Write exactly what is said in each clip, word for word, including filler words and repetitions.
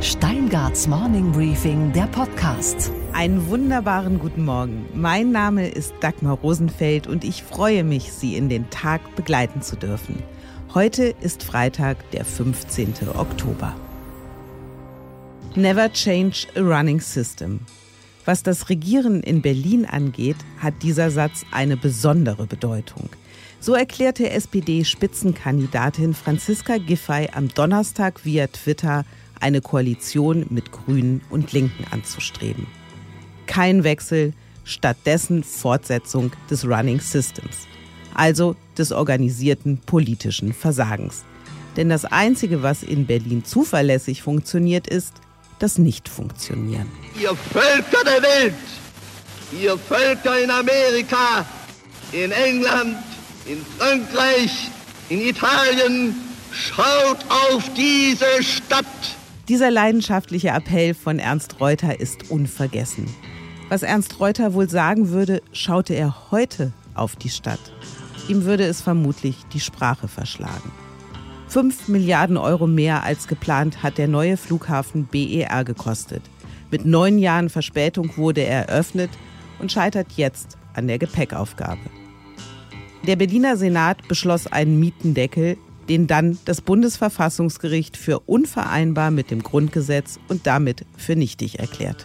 Steingarts Morning Briefing, der Podcast. Einen wunderbaren guten Morgen. Mein Name ist Dagmar Rosenfeld und ich freue mich, Sie in den Tag begleiten zu dürfen. Heute ist Freitag, der fünfzehnten Oktober. Never change a running system. Was das Regieren in Berlin angeht, hat dieser Satz eine besondere Bedeutung. So erklärte S P D-Spitzenkandidatin Franziska Giffey am Donnerstag via Twitter, eine Koalition mit Grünen und Linken anzustreben. Kein Wechsel, stattdessen Fortsetzung des Running Systems, also des organisierten politischen Versagens. Denn das Einzige, was in Berlin zuverlässig funktioniert, ist das Nicht-Funktionieren. Ihr Völker der Welt, ihr Völker in Amerika, in England, in Frankreich, in Italien, schaut auf diese Stadt! Dieser leidenschaftliche Appell von Ernst Reuter ist unvergessen. Was Ernst Reuter wohl sagen würde, schaute er heute auf die Stadt. Ihm würde es vermutlich die Sprache verschlagen. Fünf Milliarden Euro mehr als geplant hat der neue Flughafen B E R gekostet. Mit neun Jahren Verspätung wurde er eröffnet und scheitert jetzt an der Gepäckaufgabe. Der Berliner Senat beschloss einen Mietendeckel, den dann das Bundesverfassungsgericht für unvereinbar mit dem Grundgesetz und damit für nichtig erklärte.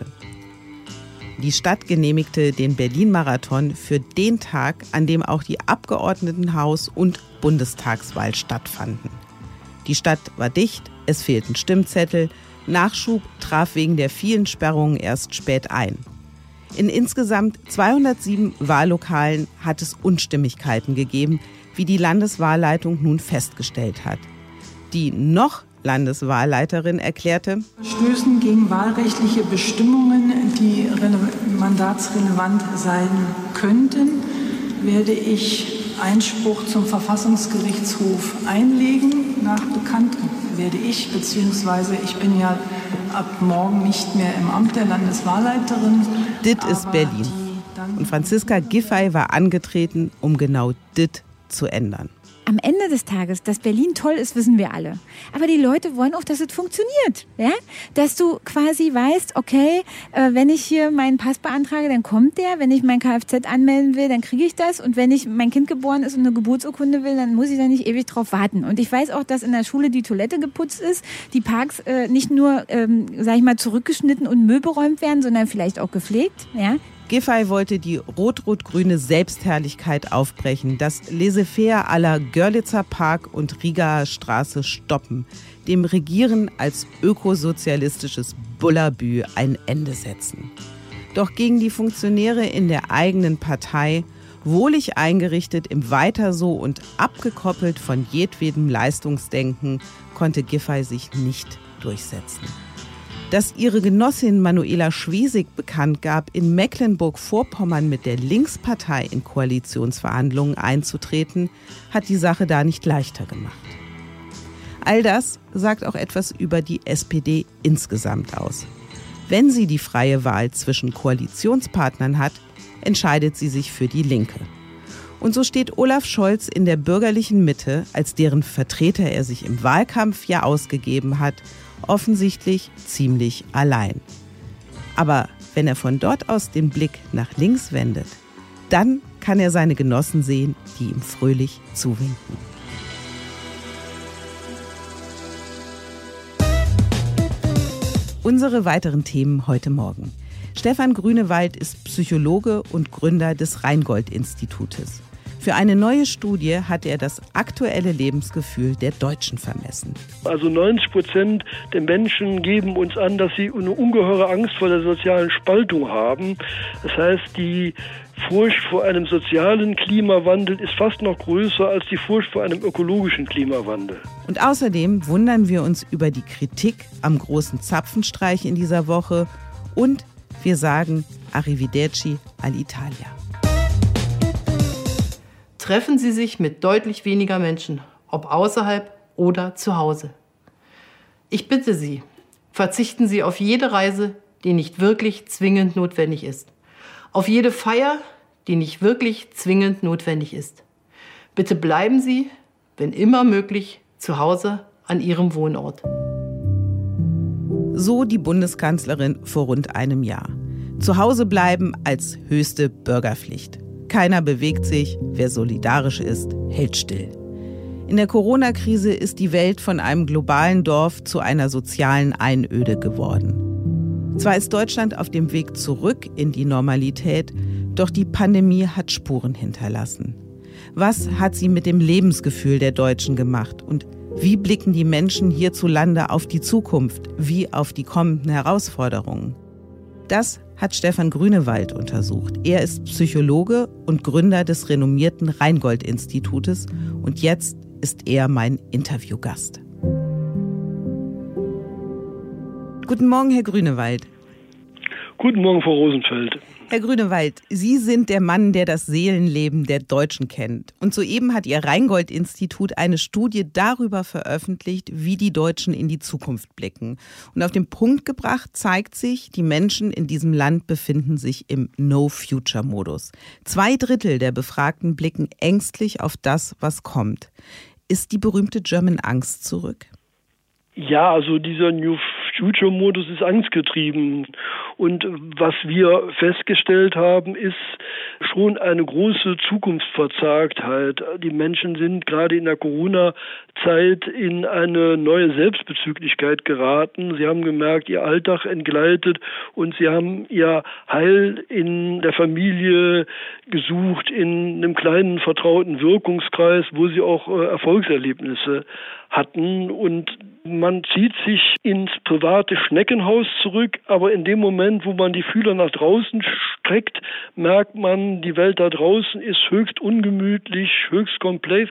Die Stadt genehmigte den Berlin-Marathon für den Tag, an dem auch die Abgeordnetenhaus- und Bundestagswahl stattfanden. Die Stadt war dicht, es fehlten Stimmzettel, Nachschub traf wegen der vielen Sperrungen erst spät ein. In insgesamt zweihundertsieben Wahllokalen hat es Unstimmigkeiten gegeben, wie die Landeswahlleitung nun festgestellt hat. Die noch Landeswahlleiterin erklärte: Verstößen gegen wahlrechtliche Bestimmungen, die mandatsrelevant sein könnten, werde ich Einspruch zum Verfassungsgerichtshof einlegen. Nach Bekanntem werde ich, beziehungsweise ich bin ja ab morgen nicht mehr im Amt der Landeswahlleiterin. Dit ist Berlin. Und Franziska Giffey war angetreten, um genau dit zu ändern. Am Ende des Tages, dass Berlin toll ist, wissen wir alle. Aber die Leute wollen auch, dass es funktioniert. Ja? Dass du quasi weißt, okay, äh, wenn ich hier meinen Pass beantrage, dann kommt der. Wenn ich mein Kfz anmelden will, dann kriege ich das. Und wenn ich mein Kind geboren ist und eine Geburtsurkunde will, dann muss ich da nicht ewig drauf warten. Und ich weiß auch, dass in der Schule die Toilette geputzt ist, die Parks äh, nicht nur, ähm, sag ich mal, zurückgeschnitten und Müll beräumt werden, sondern vielleicht auch gepflegt. Ja? Giffey wollte die rot-rot-grüne Selbstherrlichkeit aufbrechen, das Laissez-faire à la Görlitzer Park und Rigaer Straße stoppen, dem Regieren als ökosozialistisches Bullabü ein Ende setzen. Doch gegen die Funktionäre in der eigenen Partei, wohlig eingerichtet im Weiter so und abgekoppelt von jedwedem Leistungsdenken, konnte Giffey sich nicht durchsetzen. Dass ihre Genossin Manuela Schwesig bekannt gab, in Mecklenburg-Vorpommern mit der Linkspartei in Koalitionsverhandlungen einzutreten, hat die Sache da nicht leichter gemacht. All das sagt auch etwas über die S P D insgesamt aus. Wenn sie die freie Wahl zwischen Koalitionspartnern hat, entscheidet sie sich für die Linke. Und so steht Olaf Scholz in der bürgerlichen Mitte, als deren Vertreter er sich im Wahlkampf ja ausgegeben hat, offensichtlich ziemlich allein. Aber wenn er von dort aus den Blick nach links wendet, dann kann er seine Genossen sehen, die ihm fröhlich zuwinken. Unsere weiteren Themen heute Morgen. Stefan Grünewald ist Psychologe und Gründer des Rheingold-Institutes. Für eine neue Studie hat er das aktuelle Lebensgefühl der Deutschen vermessen. Also neunzig Prozent der Menschen geben uns an, dass sie eine ungeheure Angst vor der sozialen Spaltung haben. Das heißt, die Furcht vor einem sozialen Klimawandel ist fast noch größer als die Furcht vor einem ökologischen Klimawandel. Und außerdem wundern wir uns über die Kritik am großen Zapfenstreich in dieser Woche und wir sagen Arrivederci all'Italia. Treffen Sie sich mit deutlich weniger Menschen, ob außerhalb oder zu Hause. Ich bitte Sie, verzichten Sie auf jede Reise, die nicht wirklich zwingend notwendig ist. Auf jede Feier, die nicht wirklich zwingend notwendig ist. Bitte bleiben Sie, wenn immer möglich, zu Hause an Ihrem Wohnort. So die Bundeskanzlerin vor rund einem Jahr. Zu Hause bleiben als höchste Bürgerpflicht. Keiner bewegt sich, wer solidarisch ist, hält still. In der Corona-Krise ist die Welt von einem globalen Dorf zu einer sozialen Einöde geworden. Zwar ist Deutschland auf dem Weg zurück in die Normalität, doch die Pandemie hat Spuren hinterlassen. Was hat sie mit dem Lebensgefühl der Deutschen gemacht? Und wie blicken die Menschen hierzulande auf die Zukunft, wie auf die kommenden Herausforderungen? Das hat Stefan Grünewald untersucht. Er ist Psychologe und Gründer des renommierten Rheingold-Institutes und jetzt ist er mein Interviewgast. Guten Morgen, Herr Grünewald. Guten Morgen, Frau Rosenfeld. Herr Grünewald, Sie sind der Mann, der das Seelenleben der Deutschen kennt. Und soeben hat Ihr Rheingold-Institut eine Studie darüber veröffentlicht, wie die Deutschen in die Zukunft blicken. Und auf den Punkt gebracht zeigt sich, die Menschen in diesem Land befinden sich im No-Future-Modus. Zwei Drittel der Befragten blicken ängstlich auf das, was kommt. Ist die berühmte German Angst zurück? Ja, also dieser New Future-Modus ist angstgetrieben. Und was wir festgestellt haben, ist schon eine große Zukunftsverzagtheit. Die Menschen sind gerade in der Corona-Zeit in eine neue Selbstbezüglichkeit geraten. Sie haben gemerkt, ihr Alltag entgleitet und sie haben ihr Heil in der Familie gesucht, in einem kleinen vertrauten Wirkungskreis, wo sie auch äh, Erfolgserlebnisse hatten. Und man zieht sich ins private Schneckenhaus zurück, aber in dem Moment, wo man die Fühler nach draußen streckt, merkt man, die Welt da draußen ist höchst ungemütlich, höchst komplex.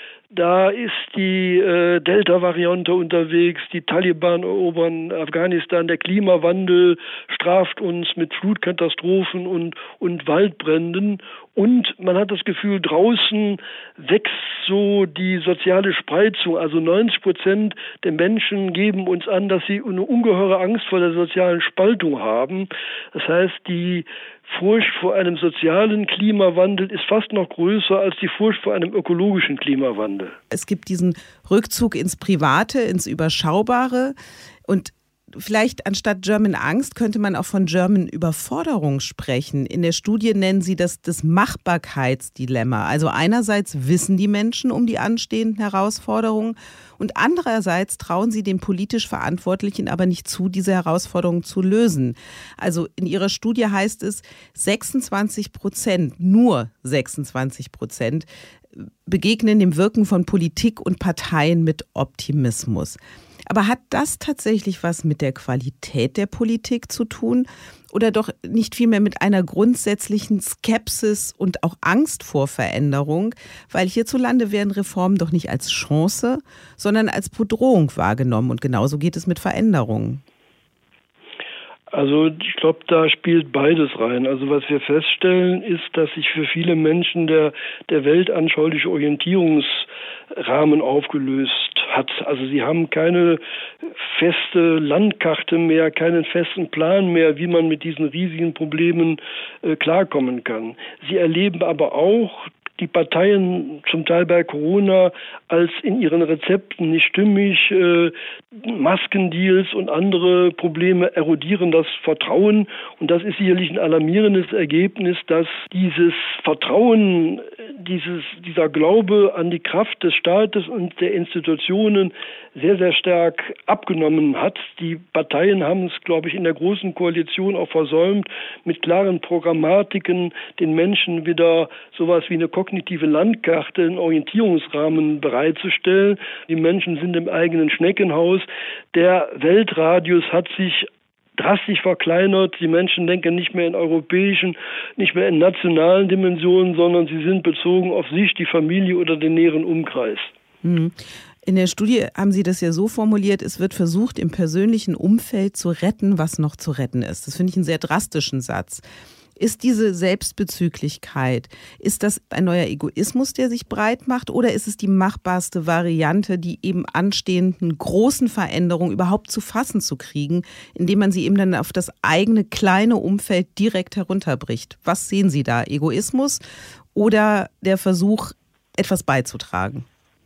Da ist die äh, Delta-Variante unterwegs, die Taliban erobern Afghanistan, der Klimawandel straft uns mit Flutkatastrophen und, und Waldbränden. Und man hat das Gefühl, draußen wächst so die soziale Spreizung. Also neunzig Prozent der Menschen geben uns an, dass sie eine ungeheure Angst vor der sozialen Spaltung haben. Das heißt, die Furcht vor einem sozialen Klimawandel ist fast noch größer als die Furcht vor einem ökologischen Klimawandel. Es gibt diesen Rückzug ins Private, ins Überschaubare. Und vielleicht anstatt German Angst könnte man auch von German Überforderung sprechen. In der Studie nennen sie das das Machbarkeitsdilemma. Also einerseits wissen die Menschen um die anstehenden Herausforderungen und andererseits trauen sie den politisch Verantwortlichen aber nicht zu, diese Herausforderungen zu lösen. Also in ihrer Studie heißt es, sechsundzwanzig Prozent, nur sechsundzwanzig Prozent begegnen dem Wirken von Politik und Parteien mit Optimismus. Aber hat das tatsächlich was mit der Qualität der Politik zu tun oder doch nicht vielmehr mit einer grundsätzlichen Skepsis und auch Angst vor Veränderung? Weil hierzulande werden Reformen doch nicht als Chance, sondern als Bedrohung wahrgenommen. Und genauso geht es mit Veränderungen. Also ich glaube, da spielt beides rein. Also was wir feststellen, ist, dass sich für viele Menschen der, der weltanschauliche Orientierungsrahmen aufgelöst hat. Also sie haben keine feste Landkarte mehr, keinen festen Plan mehr, wie man mit diesen riesigen Problemen äh, klarkommen kann. Sie erleben aber auch die Parteien zum Teil bei Corona als in ihren Rezepten nicht stimmig. Äh, Maskendeals und andere Probleme erodieren das Vertrauen. Und das ist sicherlich ein alarmierendes Ergebnis, dass dieses Vertrauen, dieses, dieser Glaube an die Kraft des Staates und der Institutionen sehr, sehr stark abgenommen hat. Die Parteien haben es, glaube ich, in der Großen Koalition auch versäumt, mit klaren Programmatiken den Menschen wieder sowas wie eine kognitive Landkarte, einen Orientierungsrahmen bereitzustellen. Die Menschen sind im eigenen Schneckenhaus. Der Weltradius hat sich drastisch verkleinert. Die Menschen denken nicht mehr in europäischen, nicht mehr in nationalen Dimensionen, sondern sie sind bezogen auf sich, die Familie oder den näheren Umkreis. Mhm. In der Studie haben Sie das ja so formuliert, es wird versucht, im persönlichen Umfeld zu retten, was noch zu retten ist. Das finde ich einen sehr drastischen Satz. Ist diese Selbstbezüglichkeit, ist das ein neuer Egoismus, der sich breit macht, oder ist es die machbarste Variante, die eben anstehenden großen Veränderungen überhaupt zu fassen zu kriegen, indem man sie eben dann auf das eigene kleine Umfeld direkt herunterbricht? Was sehen Sie da? Egoismus oder der Versuch, etwas beizutragen?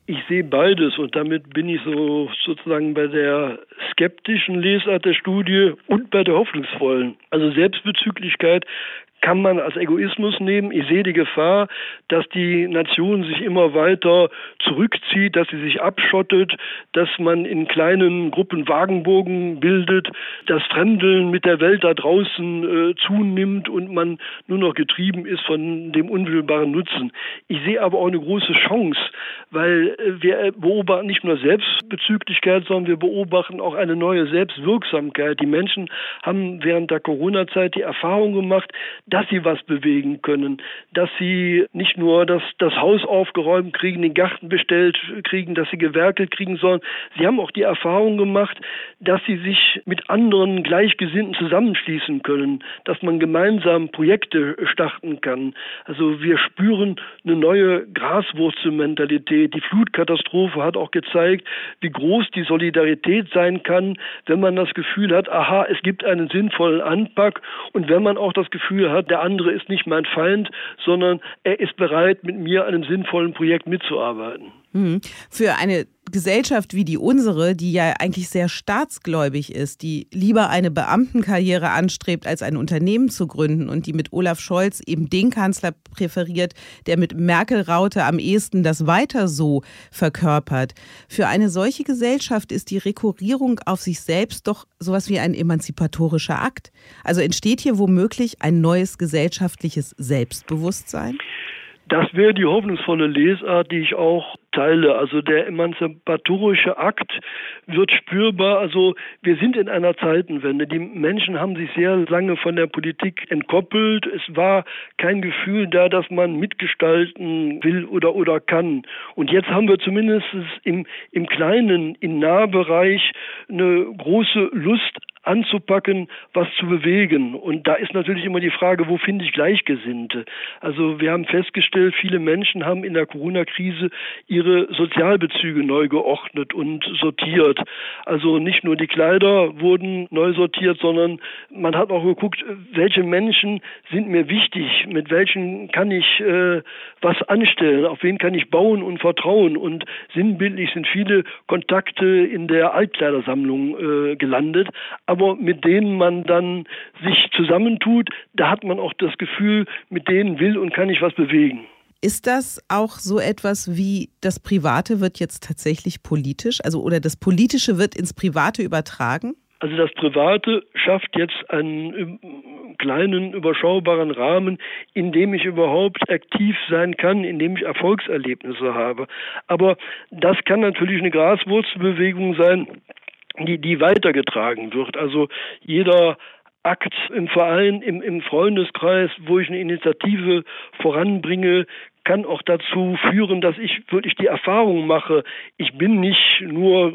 Ich sehe beides und damit bin ich so sozusagen bei der skeptischen Lesart der Studie und bei der hoffnungsvollen. Also Selbstbezüglichkeit kann man als Egoismus nehmen. Ich sehe die Gefahr, dass die Nation sich immer weiter zurückzieht, dass sie sich abschottet, dass man in kleinen Gruppen Wagenburgen bildet, das Fremdeln mit der Welt da draußen äh, zunimmt und man nur noch getrieben ist von dem unmittelbaren Nutzen. Ich sehe aber auch eine große Chance, weil äh, wir beobachten nicht nur Selbstbezüglichkeit, sondern wir beobachten auch eine neue Selbstwirksamkeit. Die Menschen haben während der Corona-Zeit die Erfahrung gemacht, dass sie was bewegen können, dass sie nicht nur das, das Haus aufgeräumt kriegen, den Garten bestellt kriegen, dass sie gewerkelt kriegen, sondern sie haben auch die Erfahrung gemacht, dass sie sich mit anderen Gleichgesinnten zusammenschließen können, dass man gemeinsam Projekte starten kann. Also wir spüren eine neue Graswurzelmentalität. Die Flutkatastrophe hat auch gezeigt, wie groß die Solidarität sein kann, wenn man das Gefühl hat, aha, es gibt einen sinnvollen Anpack und wenn man auch das Gefühl hat, der andere ist nicht mein Feind, sondern er ist bereit, mit mir an einem sinnvollen Projekt mitzuarbeiten. Für eine Gesellschaft wie die unsere, die ja eigentlich sehr staatsgläubig ist, die lieber eine Beamtenkarriere anstrebt, als ein Unternehmen zu gründen und die mit Olaf Scholz eben den Kanzler präferiert, der mit Merkel-Raute am ehesten das Weiter so verkörpert. Für eine solche Gesellschaft ist die Rekurrierung auf sich selbst doch sowas wie ein emanzipatorischer Akt. Also entsteht hier womöglich ein neues gesellschaftliches Selbstbewusstsein? Das wäre die hoffnungsvolle Lesart, die ich auch teile. Also der emanzipatorische Akt wird spürbar. Also wir sind in einer Zeitenwende. Die Menschen haben sich sehr lange von der Politik entkoppelt. Es war kein Gefühl da, dass man mitgestalten will oder oder kann. Und jetzt haben wir zumindest im, im kleinen, im Nahbereich eine große Lust anzupacken, was zu bewegen. Und da ist natürlich immer die Frage, wo finde ich Gleichgesinnte? Also wir haben festgestellt, viele Menschen haben in der Corona-Krise ihre Sozialbezüge neu geordnet und sortiert. Also nicht nur die Kleider wurden neu sortiert, sondern man hat auch geguckt, welche Menschen sind mir wichtig, mit welchen kann ich äh, was anstellen, auf wen kann ich bauen und vertrauen. Und sinnbildlich sind viele Kontakte in der Altkleidersammlung äh, gelandet. Aber mit denen man dann sich zusammentut, da hat man auch das Gefühl, mit denen will und kann ich was bewegen. Ist das auch so etwas wie, das Private wird jetzt tatsächlich politisch? Also oder das Politische wird ins Private übertragen? Also das Private schafft jetzt einen kleinen, überschaubaren Rahmen, in dem ich überhaupt aktiv sein kann, in dem ich Erfolgserlebnisse habe. Aber das kann natürlich eine Graswurzelbewegung sein, die, die weitergetragen wird. Also jeder Akt im Verein, im, im Freundeskreis, wo ich eine Initiative voranbringe, kann auch dazu führen, dass ich wirklich die Erfahrung mache, ich bin nicht nur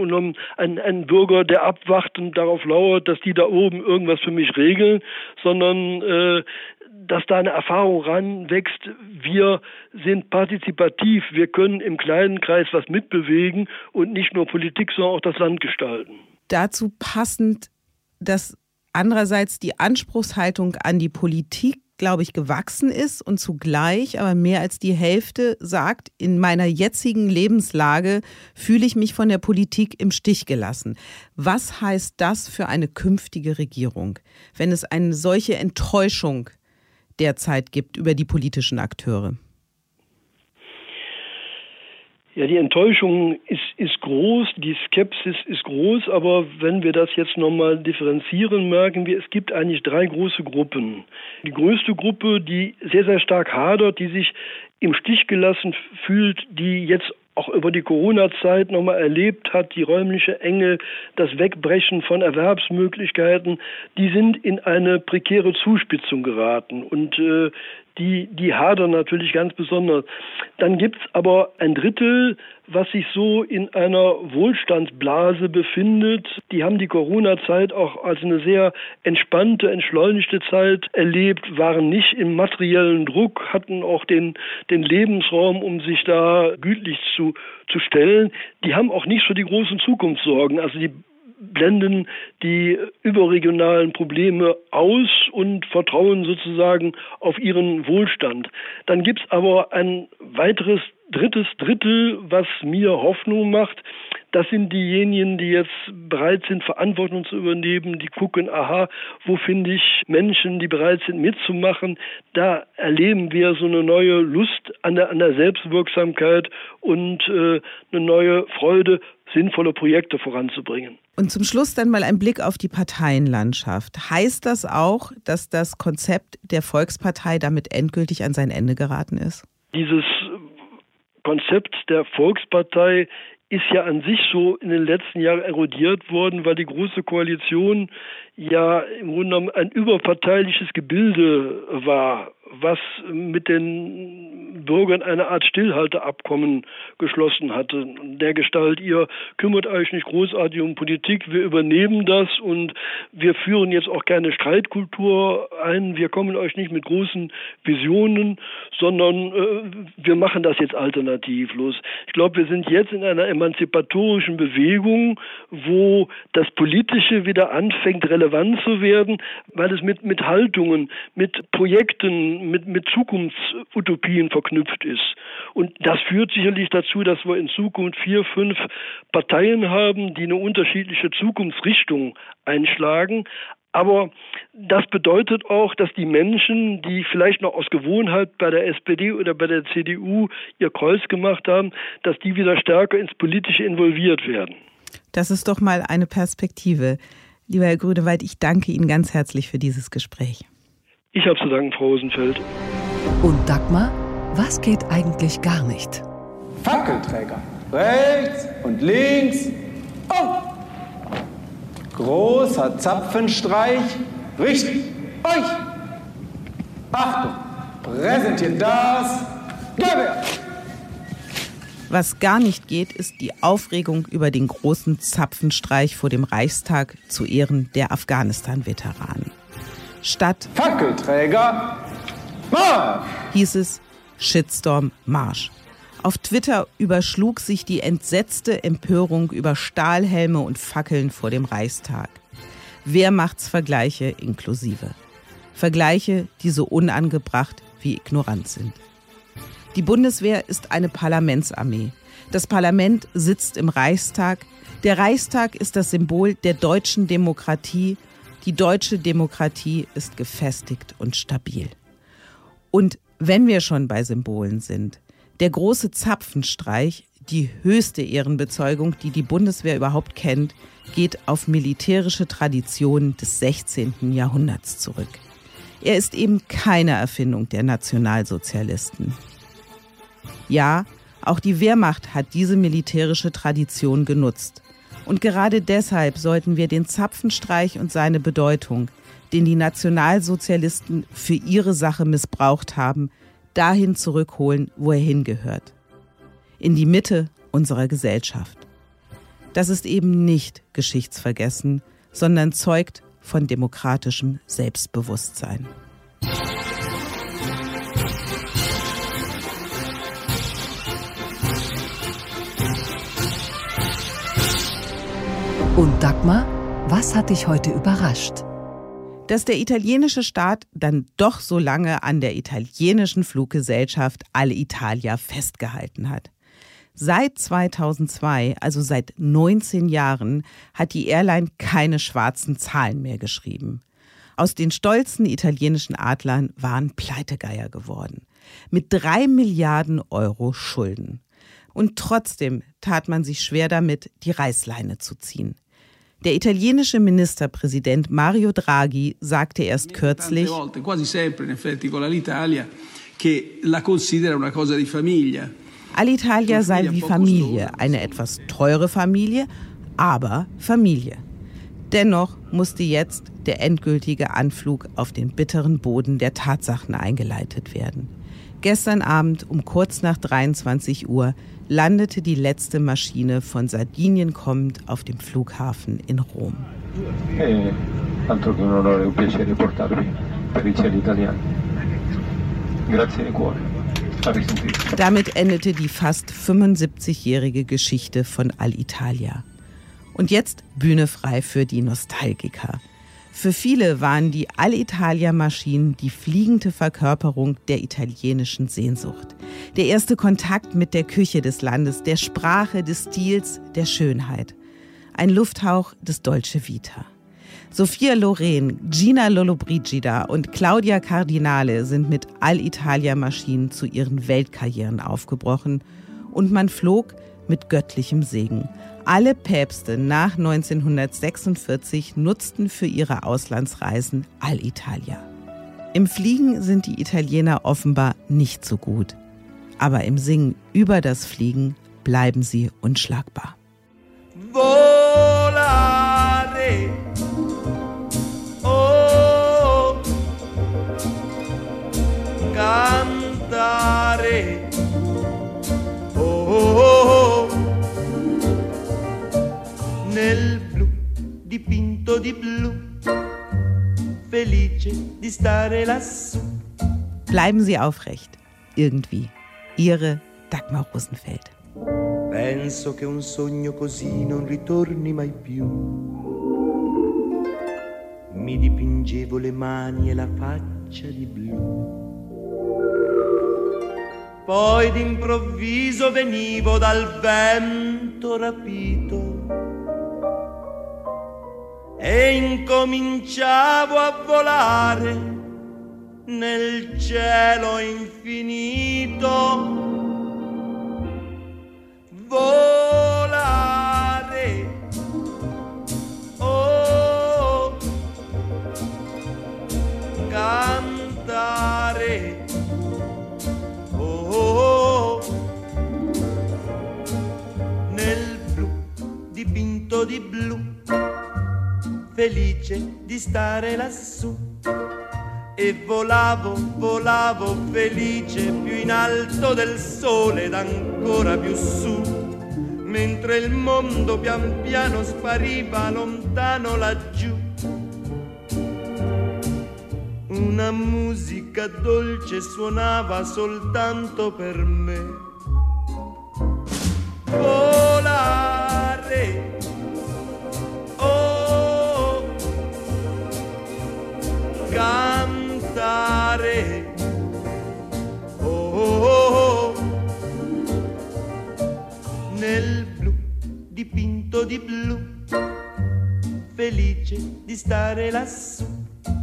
ein, ein Bürger, der abwacht und darauf lauert, dass die da oben irgendwas für mich regeln, sondern äh, dass da eine Erfahrung ranwächst, wir sind partizipativ, wir können im kleinen Kreis was mitbewegen und nicht nur Politik, sondern auch das Land gestalten. Dazu passend, dass andererseits die Anspruchshaltung an die Politik, glaube ich, gewachsen ist und zugleich aber mehr als die Hälfte sagt, in meiner jetzigen Lebenslage fühle ich mich von der Politik im Stich gelassen. Was heißt das für eine künftige Regierung, wenn es eine solche Enttäuschung derzeit gibt über die politischen Akteure? Ja, die Enttäuschung ist, ist groß, die Skepsis ist groß, aber wenn wir das jetzt nochmal differenzieren, merken wir, es gibt eigentlich drei große Gruppen. Die größte Gruppe, die sehr, sehr stark hadert, die sich im Stich gelassen fühlt, die jetzt auch über die Corona-Zeit nochmal erlebt hat, die räumliche Enge, das Wegbrechen von Erwerbsmöglichkeiten, die sind in eine prekäre Zuspitzung geraten und äh, die, die hadern natürlich ganz besonders. Dann gibt's aber ein Drittel, was sich so in einer Wohlstandsblase befindet. Die haben die Corona-Zeit auch als eine sehr entspannte, entschleunigte Zeit erlebt, waren nicht im materiellen Druck, hatten auch den, den Lebensraum, um sich da gütlich zu, zu stellen. Die haben auch nicht so die großen Zukunftssorgen. Also die blenden die überregionalen Probleme aus und vertrauen sozusagen auf ihren Wohlstand. Dann gibt's aber ein weiteres drittes Drittel, was mir Hoffnung macht, das sind diejenigen, die jetzt bereit sind, Verantwortung zu übernehmen, die gucken, aha, wo finde ich Menschen, die bereit sind mitzumachen. Da erleben wir so eine neue Lust an der, an der Selbstwirksamkeit und äh, eine neue Freude, sinnvolle Projekte voranzubringen. Und zum Schluss dann mal ein Blick auf die Parteienlandschaft. Heißt das auch, dass das Konzept der Volkspartei damit endgültig an sein Ende geraten ist? Dieses Konzept der Volkspartei ist ja an sich so in den letzten Jahren erodiert worden, weil die Große Koalition ja im Grunde genommen ein überparteiliches Gebilde war, was mit den Bürgern eine Art Stillhalteabkommen geschlossen hatte. Dergestalt, ihr kümmert euch nicht großartig um Politik, wir übernehmen das und wir führen jetzt auch keine Streitkultur ein, wir kommen euch nicht mit großen Visionen, sondern äh, wir machen das jetzt alternativlos. Ich glaube, wir sind jetzt in einer emanzipatorischen Bewegung, wo das Politische wieder anfängt, relevant zu werden, weil es mit, mit Haltungen, mit Projekten, mit, mit Zukunftsutopien verknüpft ist. Und das führt sicherlich dazu, dass wir in Zukunft vier, fünf Parteien haben, die eine unterschiedliche Zukunftsrichtung einschlagen. Aber das bedeutet auch, dass die Menschen, die vielleicht noch aus Gewohnheit bei der S P D oder bei der C D U ihr Kreuz gemacht haben, dass die wieder stärker ins Politische involviert werden. Das ist doch mal eine Perspektive. Lieber Herr Grünewald, ich danke Ihnen ganz herzlich für dieses Gespräch. Ich habe zu danken, Frau Rosenfeld. Und Dagmar, was geht eigentlich gar nicht? Fackelträger. Rechts und links. Oh! Großer Zapfenstreich. Richtig. Euch. Achtung. Präsentiert das Gewehr. Was gar nicht geht, ist die Aufregung über den großen Zapfenstreich vor dem Reichstag zu Ehren der Afghanistan-Veteranen. Statt Fackelträger, Marsch! Hieß es Shitstorm Marsch. Auf Twitter überschlug sich die entsetzte Empörung über Stahlhelme und Fackeln vor dem Reichstag. Wehrmachtsvergleiche inklusive. Vergleiche, die so unangebracht wie ignorant sind. Die Bundeswehr ist eine Parlamentsarmee. Das Parlament sitzt im Reichstag. Der Reichstag ist das Symbol der deutschen Demokratie. Die deutsche Demokratie ist gefestigt und stabil. Und wenn wir schon bei Symbolen sind, der große Zapfenstreich, die höchste Ehrenbezeugung, die die Bundeswehr überhaupt kennt, geht auf militärische Traditionen des sechzehnten Jahrhunderts zurück. Er ist eben keine Erfindung der Nationalsozialisten. Ja, auch die Wehrmacht hat diese militärische Tradition genutzt. Und gerade deshalb sollten wir den Zapfenstreich und seine Bedeutung, den die Nationalsozialisten für ihre Sache missbraucht haben, dahin zurückholen, wo er hingehört. In die Mitte unserer Gesellschaft. Das ist eben nicht Geschichtsvergessen, sondern zeugt von demokratischem Selbstbewusstsein. Und Dagmar, was hat dich heute überrascht? Dass der italienische Staat dann doch so lange an der italienischen Fluggesellschaft Alitalia festgehalten hat. Seit zweitausendzwei, also seit neunzehn Jahren, hat die Airline keine schwarzen Zahlen mehr geschrieben. Aus den stolzen italienischen Adlern waren Pleitegeier geworden. Mit drei Milliarden Euro Schulden. Und trotzdem tat man sich schwer damit, die Reißleine zu ziehen. Der italienische Ministerpräsident Mario Draghi sagte erst kürzlich, Alitalia sei wie Familie, eine etwas teure Familie, aber Familie. Dennoch musste jetzt der endgültige Anflug auf den bitteren Boden der Tatsachen eingeleitet werden. Gestern Abend um kurz nach dreiundzwanzig Uhr landete die letzte Maschine von Sardinien kommend auf dem Flughafen in Rom. E altro che un onore e un piacere portarvi per i cieli italiani. Grazie di cuore. A risentirci. Damit endete die fast fünfundsiebzigjährige Geschichte von Alitalia. Und jetzt Bühne frei für die Nostalgiker. Für viele waren die Alitalia-Maschinen die fliegende Verkörperung der italienischen Sehnsucht. Der erste Kontakt mit der Küche des Landes, der Sprache, des Stils, der Schönheit. Ein Lufthauch des Dolce Vita. Sophia Loren, Gina Lollobrigida und Claudia Cardinale sind mit Alitalia-Maschinen zu ihren Weltkarrieren aufgebrochen und man flog mit göttlichem Segen. Alle Päpste nach neunzehnhundertsechsundvierzig nutzten für ihre Auslandsreisen Alitalia. Im Fliegen sind die Italiener offenbar nicht so gut. Aber im Singen über das Fliegen bleiben sie unschlagbar. Volare, oh, cantare, oh, oh, oh, nel blu dipinto di blu, felice di stare lassù. Bleiben Sie aufrecht, irgendwie. Ihre Dagmar Rosenfeld. Penso che un sogno così non ritorni mai più. Mi dipingevo le mani e la faccia di blu. Poi d'improvviso venivo dal vento rapito e incominciavo a volare nel cielo infinito. Volare, oh, cantare, oh, oh, nel blu dipinto di blu, felice di stare lassù. E volavo, volavo felice più in alto del sole ed ancora più su, mentre il mondo pian piano spariva lontano laggiù. Una musica dolce suonava soltanto per me. Volare, oh, cantare, oh, oh, oh, nel blu dipinto di blu, felice di stare lassù.